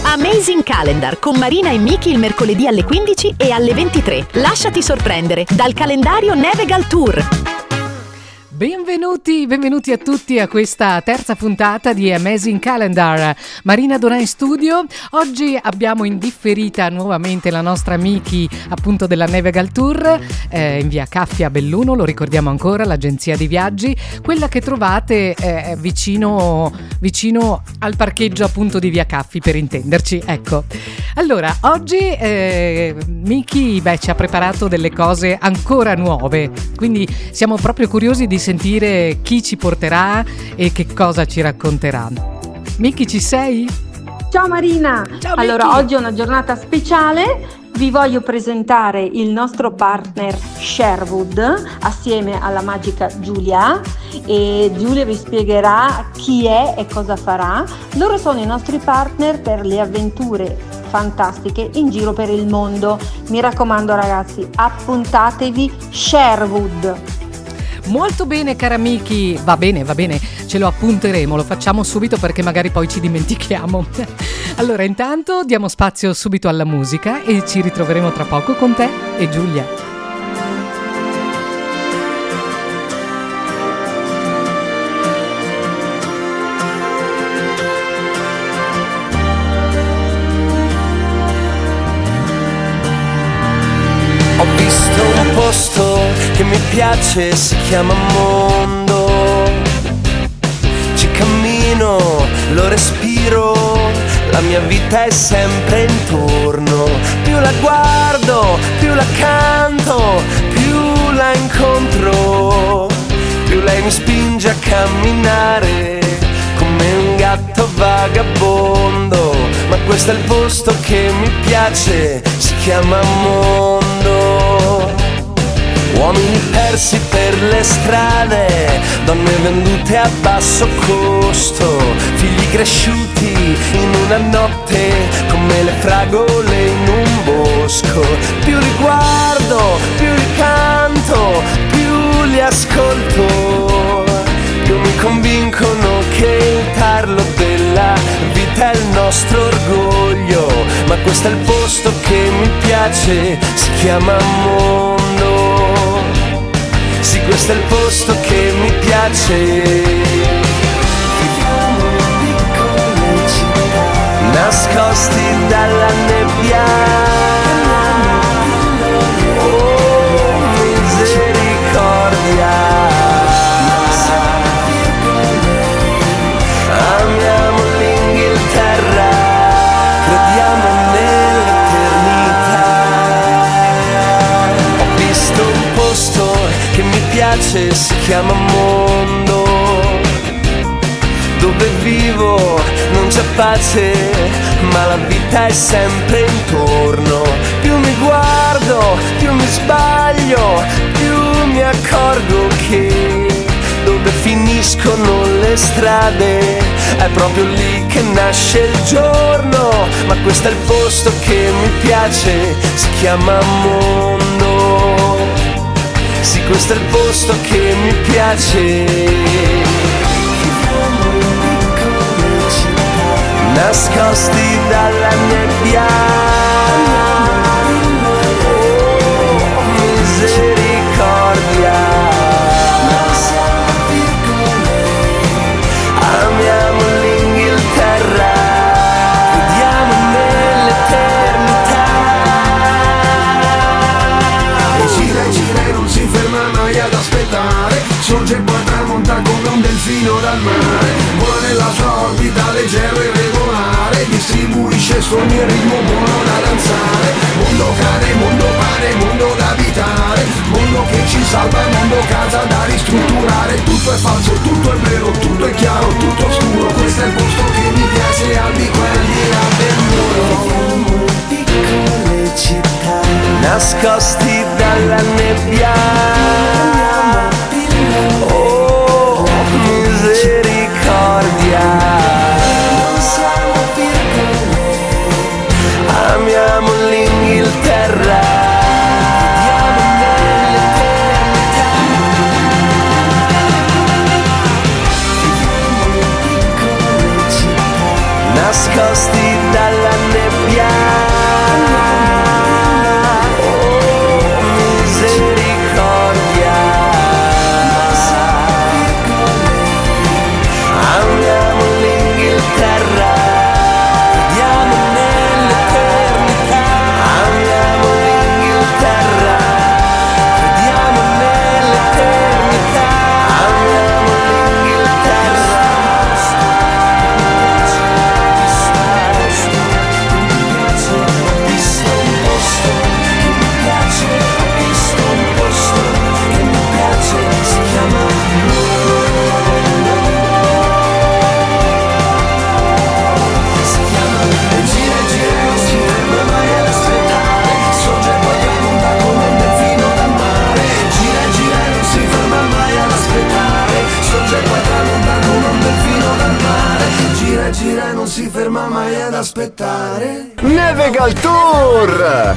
Amazing Calendar con Marina e Miki il mercoledì alle 15 e alle 23. Lasciati sorprendere dal calendario Navegal Tour. Benvenuti a tutti a questa terza puntata di Amazing Calendar. Marina Donà in studio. Oggi abbiamo in differita nuovamente la nostra Miki, appunto, della Navegal Tour, in via Caffia a Belluno, lo ricordiamo ancora, l'agenzia di viaggi, quella che trovate vicino al parcheggio, appunto, di via Caffi, per intenderci, ecco. Allora, oggi Miki ci ha preparato delle cose ancora nuove, quindi siamo proprio curiosi di sentire chi ci porterà e che cosa ci racconterà. Miki, ci sei? Ciao Marina! Ciao, allora, Miki. oggi è una giornata speciale. Vi voglio presentare il nostro partner Sherwood assieme alla magica Giulia, e Giulia vi spiegherà chi è e cosa farà. Loro sono i nostri partner per le avventure fantastiche in giro per il mondo. Mi raccomando ragazzi, appuntatevi Sherwood. Molto bene, cara Miki, va bene, ce lo appunteremo, lo facciamo subito perché magari poi ci dimentichiamo. Allora, intanto diamo spazio subito alla musica e ci ritroveremo tra poco con te e Giulia. Ho visto un posto che mi piace, si chiama mondo. Ci cammino, lo respiro, la mia vita è sempre intorno. Più la guardo, più la canto, più la incontro, più lei mi spinge a camminare come un gatto vagabondo. Ma questo è il posto che mi piace, si chiama mondo. Uomini persi per le strade, donne vendute a basso costo, figli cresciuti in una notte come le fragole in un bosco. Più li guardo, più li canto, più li ascolto, più mi convincono che il tarlo della vita è il nostro orgoglio. Ma questo è il posto che mi piace, si chiama mondo. Sì, questo è il posto che mi piace. Viviamo in piccole città, nascosti dalla nebbia. Oh, misericordia. Amiamo l'Inghilterra, crediamo nell'eternità. Ho visto un posto che mi piace, si chiama mondo. Dove vivo non c'è pace, ma la vita è sempre intorno. Più mi guardo, più mi sbaglio, più mi accorgo che dove finiscono le strade è proprio lì che nasce il giorno. Ma questo è il posto che mi piace, si chiama mondo. Sì, questo è il posto che mi piace. Viviamo in piccole città, nascosti dalla nebbia. Oh, misericordia. Amiamo l'Inghilterra, crediamo nell'eternità. E gira e non si ferma mai ad aspettare. Sorge e poi tramonta come un delfino dal mare. Vola nella sua orbita leggero e regolare, distribuisce sogni e ritmo buono da danzare. Mondo cane, mondo pane, mondo da abitare, mondo che ci salva, mondo casa da ristrutturare. Tutto è falso, tutto è vero, tutto è chiaro, tutto oscuro. Questo è il posto che mi piace, al di qua e al di là del muro. Viviamo in piccole città, nascosti dalla nebbia. Oh, misericordia. Non siamo piccole, amiamo l'Inghilterra. Crediamo nell'eternità. Viviamo in piccole città, nascosti dalla la nebbia. Oh, misericordia. Amiamo l'Inghilterra, crediamo nell'eternità. Amiamo l'Inghilterra, crediamo nell'eternità. Amiamo l'Inghilterra. Ho visto un posto che mi piace, ho visto un posto che mi piace, si chiama e gira e gira e non si ferma mai ad aspettare, sorge e poi tramonta come un delfino dal mare. Gira e gira e non si ferma mai ad aspettare, sorge e poi tramonta come un delfino dal mare. Gira e gira e non si ferma mai ad aspettare. Nevegal Tour!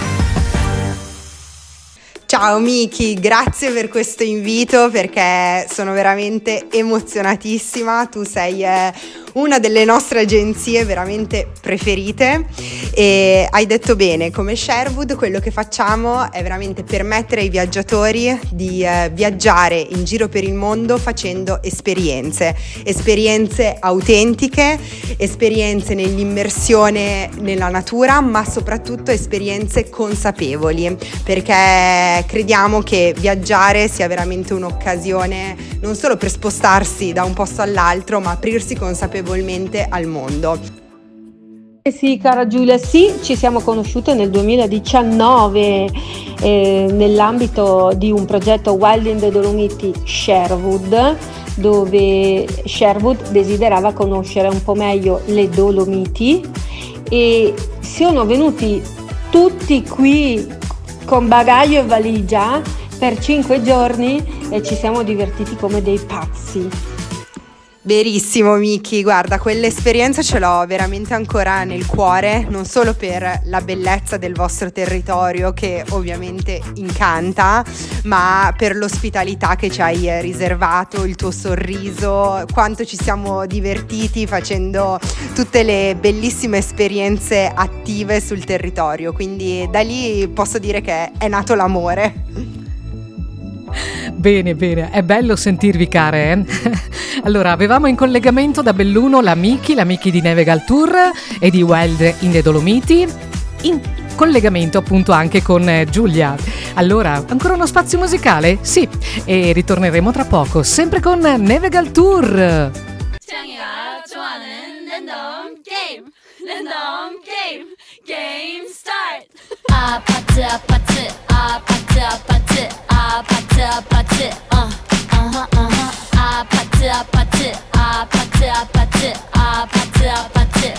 Ciao Miki, grazie per questo invito perché sono veramente emozionatissima. Tu sei una delle nostre agenzie veramente preferite e hai detto bene, come Sherwood quello che facciamo è veramente permettere ai viaggiatori di viaggiare in giro per il mondo facendo esperienze autentiche, esperienze nell'immersione nella natura, ma soprattutto esperienze consapevoli, perché crediamo che viaggiare sia veramente un'occasione non solo per spostarsi da un posto all'altro, ma aprirsi consapevolmente al mondo. Sì, cara Giulia, sì, ci siamo conosciute nel 2019 nell'ambito di un progetto Wild in the Dolomiti Sherwood, dove Sherwood desiderava conoscere un po' meglio le Dolomiti e sono venuti tutti qui con bagaglio e valigia per 5 giorni e ci siamo divertiti come dei pazzi. Verissimo Miki, guarda, quell'esperienza ce l'ho veramente ancora nel cuore, non solo per la bellezza del vostro territorio che ovviamente incanta, ma per l'ospitalità che ci hai riservato, il tuo sorriso, quanto ci siamo divertiti facendo tutte le bellissime esperienze attive sul territorio, quindi da lì posso dire che è nato l'amore. Bene, bene, è bello sentirvi care, eh? Allora, avevamo in collegamento da Belluno la Miki di Nevegal Tour e di Wild in the Dolomiti, in collegamento appunto anche con Giulia. Allora, ancora uno spazio musicale? Sì, e ritorneremo tra poco, sempre con Nevegal Tour. Game start. 아파트 아파트 아파트 아파트 아파트 아파트 아파트 아파트 아파트 아파트 아파트 아파트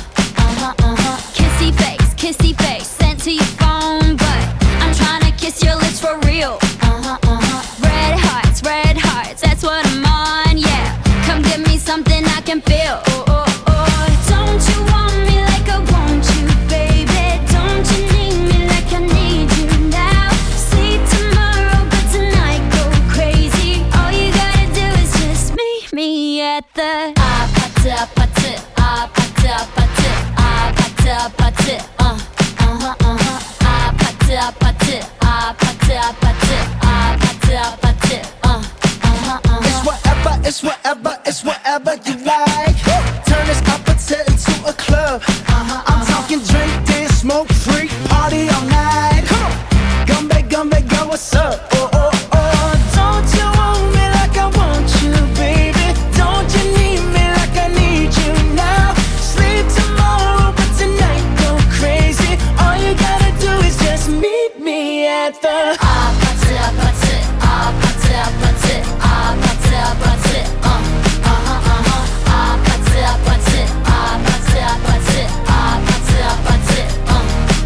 kissy face sent to your phone, but I'm trying to kiss your lips for real. Red hearts, that's what I'm on, yeah. Come give me something I can feel. Don't you want me like I want you, baby? Don't you need me like I need you now? See tomorrow, but tonight go crazy. All you gotta do is just meet me at the 아파트 아파트 아파트 아파트 아파트 아파트 아파트 아파트 아파트 아파트 아파트 It's whatever you like. Turn this opposite into a club. I'm talking drink, dance, smoke, freak, party all night. Come on, go, what's up? Don't you want me like I want you, baby? Don't you need me like I need you now? Sleep tomorrow, but tonight go crazy. All you gotta do is just meet me at the 아파트 아파트 아파트 아파트 아파트 아파트 아파트 아파트 아파트 아파트 아파트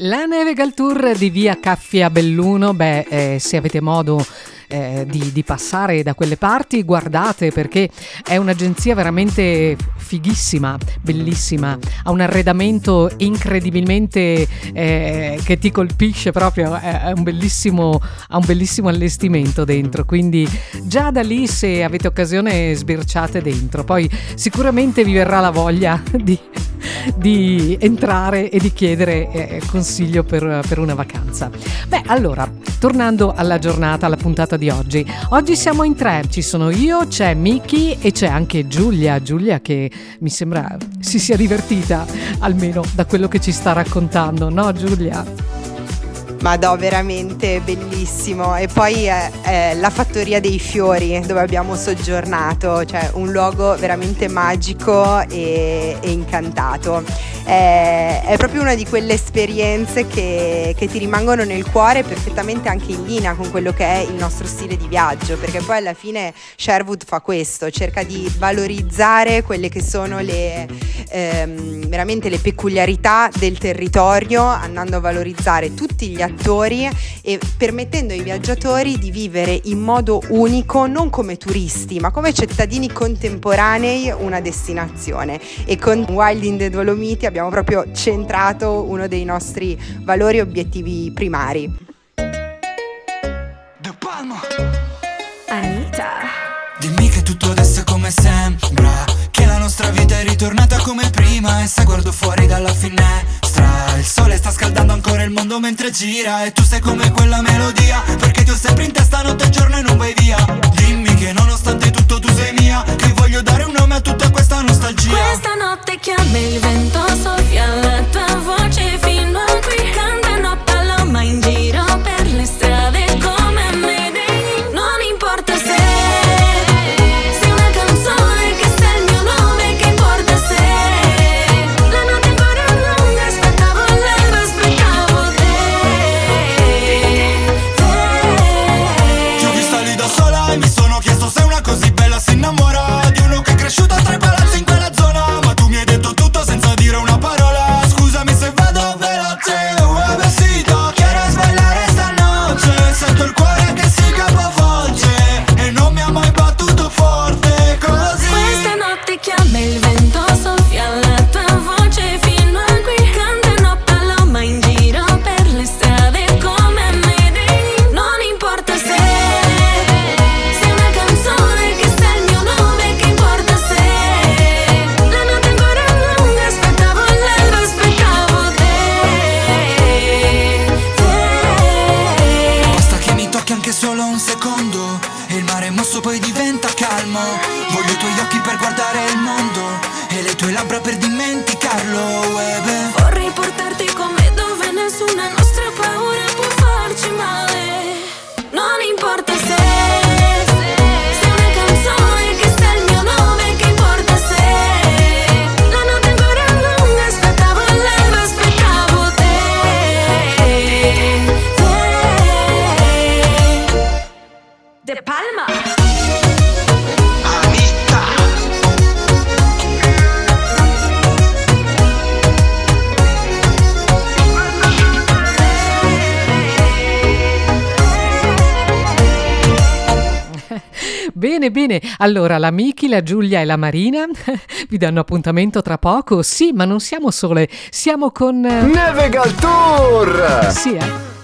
La Nevegal Tour di via Caffia Belluno, se avete modo di passare da quelle parti, guardate, perché è un'agenzia veramente fighissima, bellissima, ha un arredamento incredibilmente che ti colpisce proprio, ha un bellissimo allestimento dentro, quindi già da lì, se avete occasione, sbirciate dentro, poi sicuramente vi verrà la voglia di entrare e di chiedere consiglio per una vacanza. Allora, tornando alla giornata, alla puntata di oggi siamo in 3, ci sono io, c'è Miki e c'è anche Giulia che mi sembra si sia divertita, almeno da quello che ci sta raccontando, no Giulia? Madò, veramente bellissimo. E poi la Fattoria dei Fiori, dove abbiamo soggiornato, cioè un luogo veramente magico e incantato. È proprio una di quelle esperienze che ti rimangono nel cuore, perfettamente anche in linea con quello che è il nostro stile di viaggio, perché poi alla fine Sherwood fa questo, cerca di valorizzare quelle che sono veramente le peculiarità del territorio, andando a valorizzare tutti gli attori e permettendo ai viaggiatori di vivere in modo unico, non come turisti ma come cittadini contemporanei, una destinazione. E con Wild in the Dolomiti abbiamo proprio centrato uno dei nostri valori e obiettivi primari. De Palma, Anita, dimmi che tutto adesso è come sembra, che la nostra vita è ritornata come prima. E se guardo fuori dalla finestra, il sole sta scaldando ancora il mondo mentre gira, e tu sei come quella melodia, perché ti ho sempre in testa notte e giorno e non vai via. Dimmi che nonostante tutto tu sei mia, che voglio dare un nome a tutta questa nostalgia. Questa notte chiama il vento, soffia la tua voce fino a qui, cantano paloma in giro per le strade come me. Non importa se sei una canzone, che sei il mio nome, che importa se la notte ancora lunga, aspettavo l'alba, aspettavo te. Ti ho vista lì da sola e mi sono chiesto se una così bella si innamora di uno che è cresciuto tra i palazzi in quella zona. Ma tu mi hai detto tutto senza dire una parola. Scusami se vado veloce, besito, quieres bailar esta noche. Sento il cuore che si capovolge e non mi ha mai battuto forte così. Questa notte chiama il vento, soffia la tua voce fino a qui, cantano paloma in giro per le strade come me. Non importa se sei una canzone, che sei il mio nome, che importa se la notte ancora lunga, aspettavo l'alba, aspettavo te. Basta che mi tocchi anche solo un secondo e il mare mosso poi diventa calmo. Voglio i tuoi occhi per guardare il mondo e le tue labbra per dimenticarlo, Vorrei portarti con me dove nessuna nostra paura può farci male. Non importa se sei una canzone, che sei il mio nome, che importa se la notte ancora lunga, aspettavo l'alba, aspettavo te. De Palma. Bene, allora la Miki, la Giulia e la Marina vi danno appuntamento tra poco. Sì, ma non siamo sole, siamo con Nevegal Tour! Sì,